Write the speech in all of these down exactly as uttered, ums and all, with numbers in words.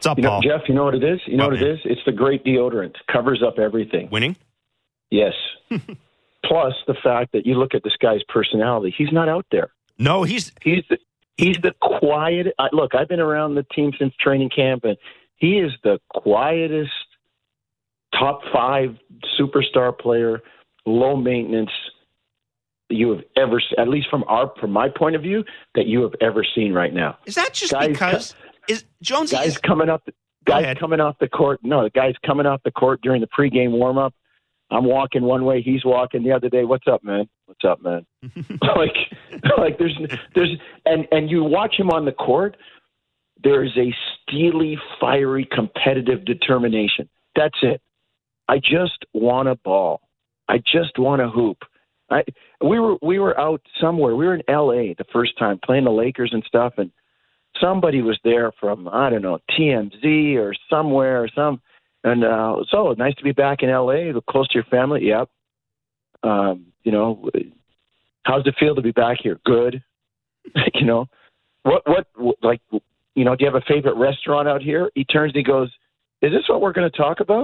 What's up, you know, Paul? Jeff, you know what it is? You know What, what it man? is? It's the great deodorant. Covers up everything. Winning? Yes. Plus the fact that you look at this guy's personality. He's not out there. No, he's He's the, he's the quiet. I, look, I've been around the team since training camp, and he is the quietest, top five superstar player, low maintenance you have ever, at least from our from my point of view, that you have ever seen right now. Is that just guys, because is Jonesy guys is, coming up? Guys coming off the court. No, the guys coming off the court during the pregame warm up. I'm walking one way, he's walking the other day. What's up, man? What's up, man? like, like there's, there's, and and you watch him on the court. There is a steely, fiery, competitive determination. That's it. I just want a ball. I just want to hoop. I we were we were out somewhere. We were in L A the first time playing the Lakers and stuff, and somebody was there from I don't know T M Z or somewhere or some. And uh, so nice to be back in L A, close to your family. Yep. Um, you know, how's it feel to be back here? Good. you know, what what like you know? Do you have a favorite restaurant out here? He turns and he goes, "Is this what we're going to talk about?"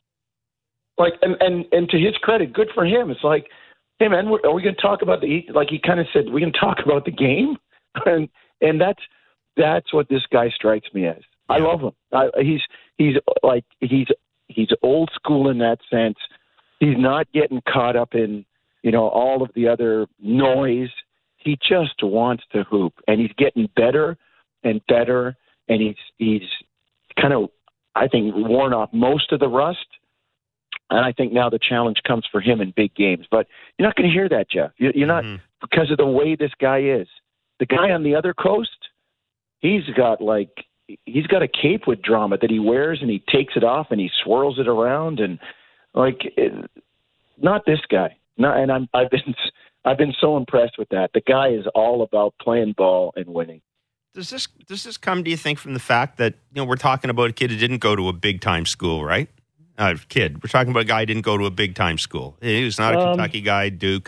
Like, and and and to his credit, good for him. It's like, hey man, are we going to talk about the? Like he kind of said, we can talk about the game, and and that's that's what this guy strikes me as. I love him. I, he's he's like he's he's old school in that sense. He's not getting caught up in you know all of the other noise. He just wants to hoop, and he's getting better and better. And he's he's kind of I think worn off most of the rust. And I think now the challenge comes for him in big games. But you're not going to hear that, Jeff. You're not mm-hmm. because of the way this guy is. The guy on the other coast, he's got like. He's got a cape with drama that he wears, and he takes it off and he swirls it around, and like, it, not this guy. Not, and I'm, I've been, I've been so impressed with that. The guy is all about playing ball and winning. Does this, does this come, do you think, from the fact that you know we're talking about a kid who didn't go to a big time school, right? Uh, kid, we're talking about a guy who didn't go to a big time school. He was not a um, Kentucky guy, Duke.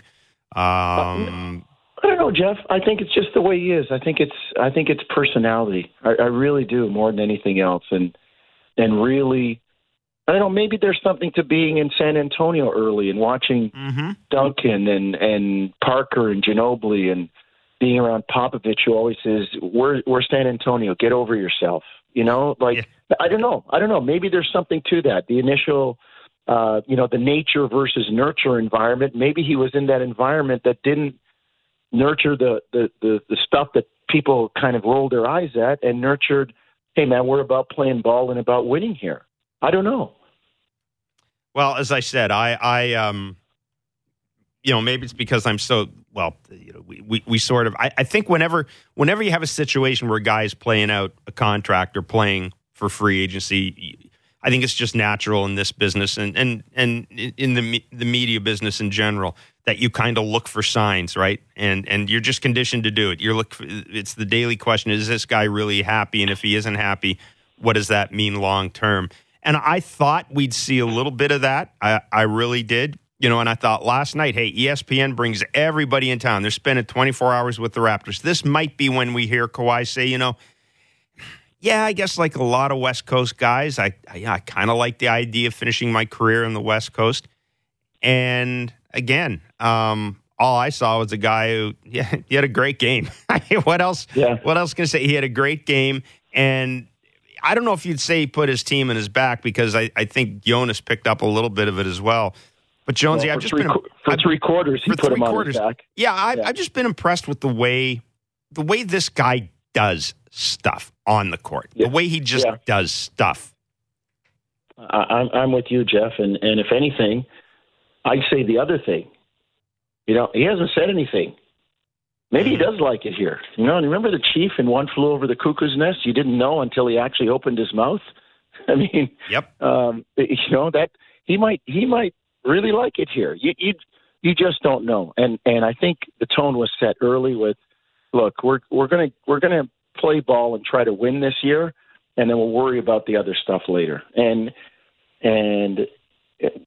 Um, I don't know, Jeff. I think it's just the way he is. I think it's I think it's personality. I, I really do more than anything else. And and really, I don't know, maybe there's something to being in San Antonio early and watching mm-hmm. Duncan and, and Parker and Ginobili and being around Popovich, who always says, we're, we're San Antonio, get over yourself. You know, like, yeah. I don't know. I don't know. Maybe there's something to that. The initial, uh, you know, the nature versus nurture environment. Maybe he was in that environment that didn't nurture the, the, the, the stuff that people kind of rolled their eyes at and nurtured, hey, man, we're about playing ball and about winning here. I don't know. Well, as I said, I, I um, you know, maybe it's because I'm so, well, you know, we, we, we sort of, I, I think whenever, whenever you have a situation where a guy's playing out a contract or playing for free agency, I think it's just natural in this business and, and, and in the the media business in general that you kind of look for signs, right? And and you're just conditioned to do it. You're look. For, it's the daily question: is this guy really happy? And if he isn't happy, what does that mean long term? And I thought we'd see a little bit of that. I, I really did. You know, and I thought last night, hey, E S P N brings everybody in town. They're spending twenty-four hours with the Raptors. This might be when we hear Kawhi say, you know, yeah, I guess like a lot of West Coast guys, I I, I kind of like the idea of finishing my career in the West Coast. And again, um, all I saw was a guy who, yeah, he had a great game. what else? Yeah. What else can I say? He had a great game, and I don't know if you'd say he put his team in his back because I, I think Jonas picked up a little bit of it as well. But Jonesy, well, I've just three, been for I've, three quarters. He for put three him on quarters. his back. Yeah, I've, yeah, I've just been impressed with the way the way this guy does stuff on the court. Yeah. The way he just yeah. does stuff. I, I'm I'm with you, Jeff. And and if anything, I'd say the other thing. You know, he hasn't said anything. Maybe he does like it here. You know, and remember the Chief in One Flew Over the Cuckoo's Nest? You didn't know until he actually opened his mouth. I mean, yep. Um, you know that he might he might really like it here. You you you just don't know. And and I think the tone was set early with, look, we're we're gonna we're gonna play ball and try to win this year, and then we'll worry about the other stuff later. And and it,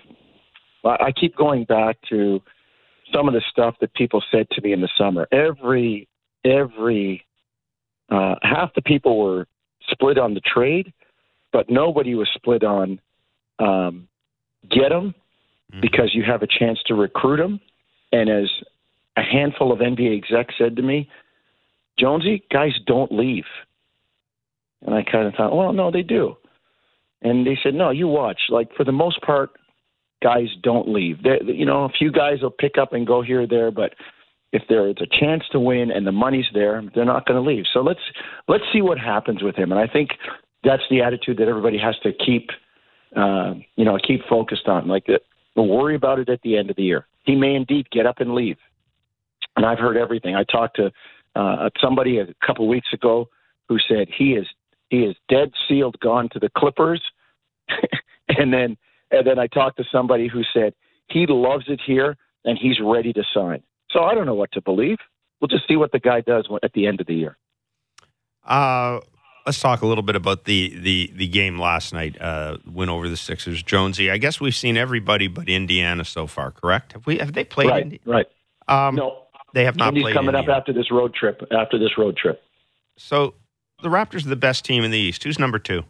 I keep going back to some of the stuff that people said to me in the summer. Every every uh, half the people were split on the trade, but nobody was split on um, get him mm-hmm. because you have a chance to recruit him. And as a handful of N B A execs said to me, Jonesy, guys don't leave. And I kind of thought, well, no, they do. And they said, no, you watch. Like, for the most part, guys don't leave. They're, you know, a few guys will pick up and go here or there, but if there's a chance to win and the money's there, they're not going to leave. So let's let's see what happens with him. And I think that's the attitude that everybody has to keep, uh, you know, keep focused on. Like, we'll worry about it at the end of the year. He may indeed get up and leave. And I've heard everything. I talked to uh, somebody a couple weeks ago who said he is he is dead sealed gone to the Clippers. and then and then I talked to somebody who said he loves it here and he's ready to sign. So I don't know what to believe. We'll just see what the guy does at the end of the year. Uh, let's talk a little bit about the the, the game last night, uh, win over the Sixers. Jonesy, I guess we've seen everybody but Indiana so far, correct? Have we? Have they played? Right, Indi- right. Um, no, they have not Indy's played. coming Indiana. up after this road trip. After this road trip. So the Raptors are the best team in the East. Who's number two?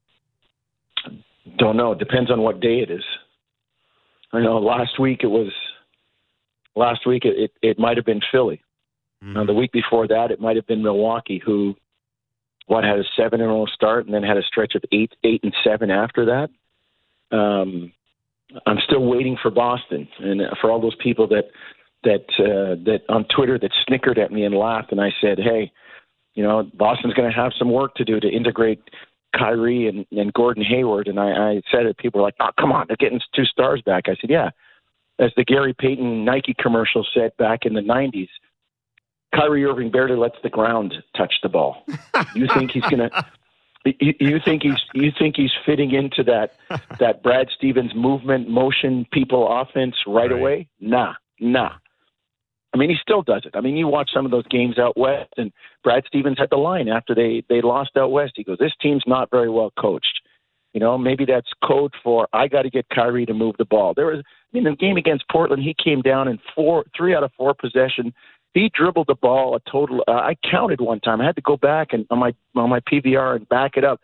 Don't know. Depends on what day it is. I know last week it was. Last week it it, it might have been Philly. Mm-hmm. Now, the week before that it might have been Milwaukee, who what had a seven in a row start and then had a stretch of eight eight and seven after that. Um, I'm still waiting for Boston, and for all those people that that uh, that on Twitter that snickered at me and laughed, and I said, hey, you know, Boston's going to have some work to do to integrate Kyrie and, and Gordon Hayward. And I, I said it, people were like, oh, come on, they're getting two stars back. I said, yeah. As the Gary Payton Nike commercial said back in the nineties, Kyrie Irving barely lets the ground touch the ball. You think he's going to you, you think he's you think he's fitting into that that Brad Stevens movement, motion, people offense right, right away? Nah, nah. I mean, he still does it. I mean, you watch some of those games out west, and Brad Stevens had the line after they, they lost out west. He goes, this team's not very well coached. You know, maybe that's code for I got to get Kyrie to move the ball. There was, I mean, in the game against Portland, he came down in four, three out of four possession. He dribbled the ball a total. Uh, I counted one time. I had to go back and on my on my P V R and back it up.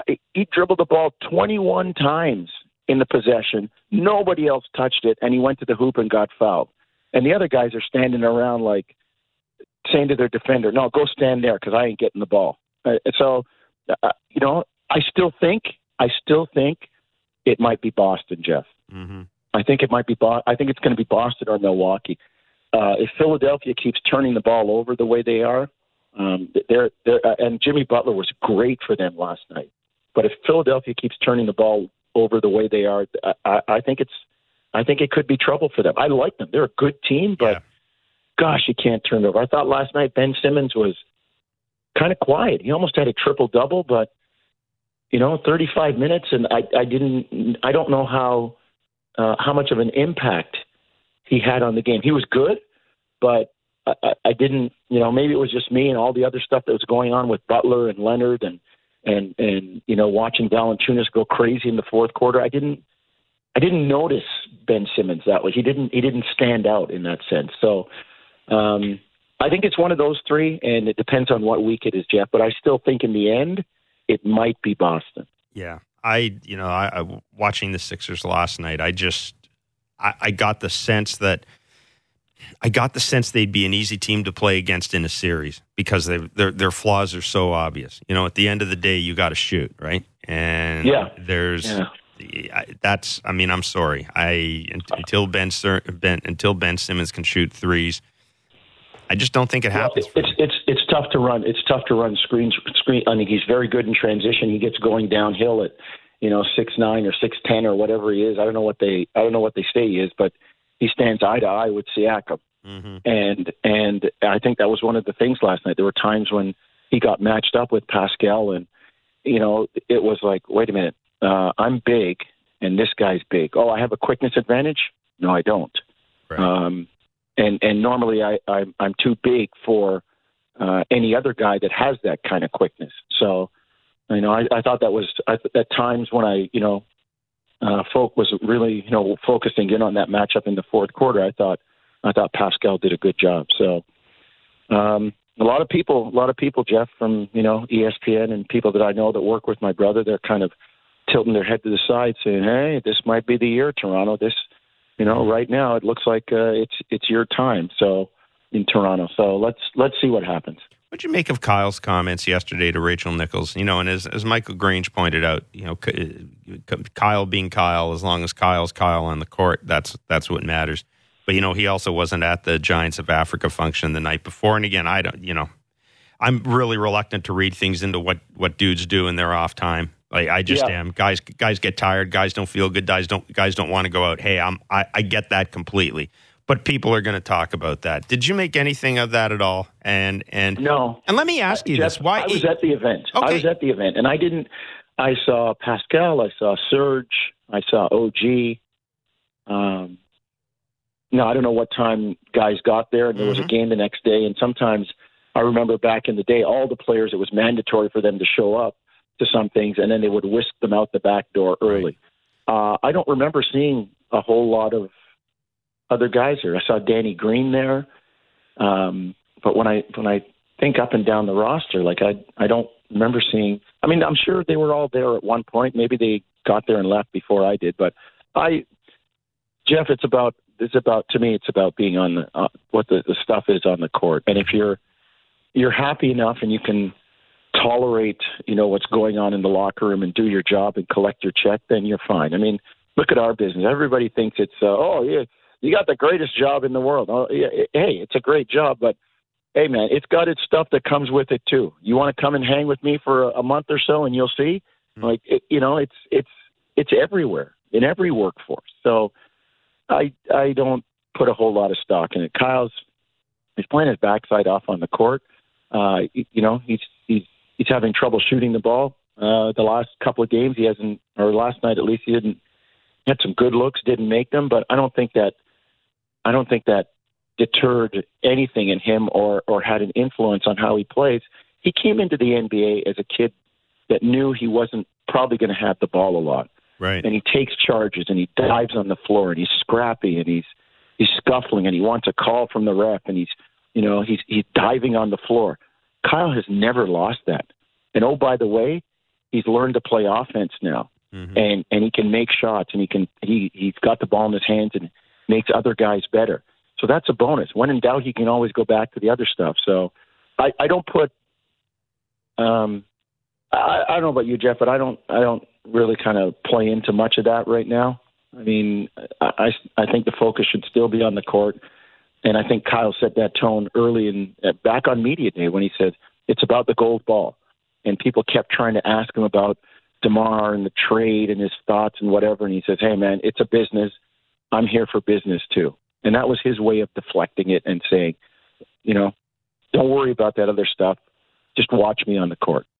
He dribbled the ball twenty-one times in the possession. Nobody else touched it, and he went to the hoop and got fouled. And the other guys are standing around like saying to their defender, no, go stand there because I ain't getting the ball. Uh, so, uh, you know, I still think, I still think it might be Boston, Jeff. Mm-hmm. I think it might be, Bo- I think it's going to be Boston or Milwaukee. Uh, if Philadelphia keeps turning the ball over the way they are, um, they're, they're, uh, and Jimmy Butler was great for them last night. But if Philadelphia keeps turning the ball over the way they are, I, I think it's, I think it could be trouble for them. I like them. They're a good team, but yeah. Gosh, you can't turn it over. I thought last night Ben Simmons was kind of quiet. He almost had a triple-double, but, you know, thirty-five minutes, and I, I didn't – I don't know how uh, how much of an impact he had on the game. He was good, but I, I didn't – you know, maybe it was just me and all the other stuff that was going on with Butler and Leonard and, and, and you know, watching Valanciunas go crazy in the fourth quarter. I didn't – I didn't notice Ben Simmons that way. He didn't. He didn't stand out in that sense. So um, I think it's one of those three, and it depends on what week it is, Jeff. But I still think in the end, it might be Boston. Yeah, I you know, I, I watching the Sixers last night. I just I, I got the sense that I got the sense they'd be an easy team to play against in a series because they, their their flaws are so obvious. You know, at the end of the day, you got to shoot, right? And yeah, there's. Yeah. That's. I mean, I'm sorry. I until Ben, ben until Ben Simmons can shoot threes, I just don't think it happens. Well, it's it's it's tough to run. It's tough to run screens. Screen. I mean, he's very good in transition. He gets going downhill at, you know, six nine or six ten or whatever he is. I don't know what they. I don't know what they say he is, but he stands eye to eye with Siakam, mm-hmm. and and I think that was one of the things last night. There were times when he got matched up with Pascal, and you know, it was like, wait a minute. Uh, I'm big, and this guy's big. Oh, I have a quickness advantage? No, I don't. Right. Um, and and normally I, I I'm too big for uh, any other guy that has that kind of quickness. So, you know, I, I thought that was I, at times when I you know, uh, folk was really you know focusing in on that matchup in the fourth quarter. I thought I thought Pascal did a good job. So, um, a lot of people, a lot of people, Jeff, from, you know, E S P N and people that I know that work with my brother, they're kind of tilting their head to the side saying, hey, this might be the year, Toronto. This, you know, right now it looks like uh, it's it's your time. So in Toronto. So let's let's see what happens. What'd you make of Kyle's comments yesterday to Rachel Nichols? You know, and as as Michael Grange pointed out, you know, Kyle being Kyle, as long as Kyle's Kyle on the court, that's that's what matters. But, you know, he also wasn't at the Giants of Africa function the night before. And again, I don't, you know, I'm really reluctant to read things into what, what dudes do in their off time. Like, I just yeah. am. Guys guys get tired. Guys don't feel good. Guys don't guys don't want to go out. Hey, I'm, I, I get that completely. But people are going to talk about that. Did you make anything of that at all? And and no. And let me ask you Jeff, this: Why I was at the event? Okay. I was at the event, and I didn't. I saw Pascal. I saw Serge. I saw O G. Um, no, I don't know what time guys got there, and there mm-hmm. was a game the next day. And sometimes I remember back in the day, all the players, it was mandatory for them to show up to some things, and then they would whisk them out the back door early. Right. Uh, I don't remember seeing a whole lot of other guys there. I saw Danny Green there, um, but when I when I think up and down the roster, like I I don't remember seeing. I mean, I'm sure they were all there at one point. Maybe they got there and left before I did. But I, Jeff, it's about it's about to me. It's about being on the uh, what the, the stuff is on the court. And if you're you're happy enough and you can tolerate, you know, what's going on in the locker room and do your job and collect your check, then you're fine. I mean, look at our business. Everybody thinks it's uh, oh yeah. You got the greatest job in the world. Oh, yeah, hey, it's a great job, but hey, man, it's got its stuff that comes with it too. You want to come and hang with me for a, a month or so, and you'll see. Mm-hmm. Like, it, you know, it's it's it's everywhere in every workforce. So I I don't put a whole lot of stock in it. Kyle's he's playing his backside off on the court. Uh, you know, he's he's he's having trouble shooting the ball. Uh, the last couple of games, he hasn't, or last night at least, he didn't. He had some good looks, didn't make them, but I don't think that. I don't think that deterred anything in him or, or had an influence on how he plays. He came into the N B A as a kid that knew he wasn't probably going to have the ball a lot. Right. And he takes charges and he dives on the floor and he's scrappy and he's he's scuffling and he wants a call from the ref and he's you know he's he's diving on the floor. Kyle has never lost that. And oh, by the way, he's learned to play offense now. Mm-hmm. And and he can make shots and he can he he's got the ball in his hands and makes other guys better. So that's a bonus. When in doubt, he can always go back to the other stuff. So I, I don't put, um, I, I don't know about you, Jeff, but I don't, I don't really kind of play into much of that right now. I mean, I, I think the focus should still be on the court. And I think Kyle set that tone early in uh, back on media day when he said, it's about the gold ball. And people kept trying to ask him about DeMar and the trade and his thoughts and whatever. And he says, hey man, it's a business. I'm here for business too. And that was his way of deflecting it and saying, you know, don't worry about that other stuff. Just watch me on the court.